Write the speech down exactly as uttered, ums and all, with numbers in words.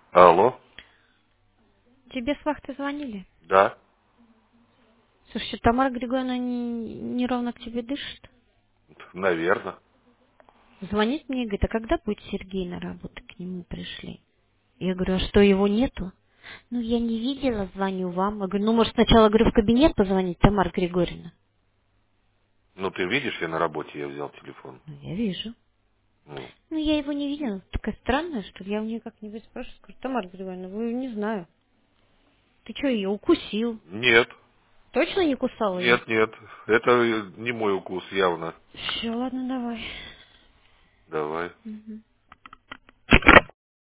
Алло, Тебе с вахты звонили? да, Слушай, Тамара Григорьевна не, неровно к тебе дышит. наверное. Звонит мне и говорит, а когда будет Сергей на работу, к нему пришли? Я говорю, а что, его нету? Ну, я не видела, звоню вам. Я говорю, ну, может, сначала, говорю, в кабинет позвонить, Тамара Григорьевна? Ну, ты видишь, я на работе, я взял телефон. Ну, я вижу. Ну, Ну, я его не видела. Такая странная, что ли. Я у нее как-нибудь спрашиваю, скажу, Тамара Григорьевна, вы не знаю. Ты что, ее укусил? нет, Точно не кусал ее? нет, нет, это не мой укус явно. Все, ладно, давай. Давай. Мгм.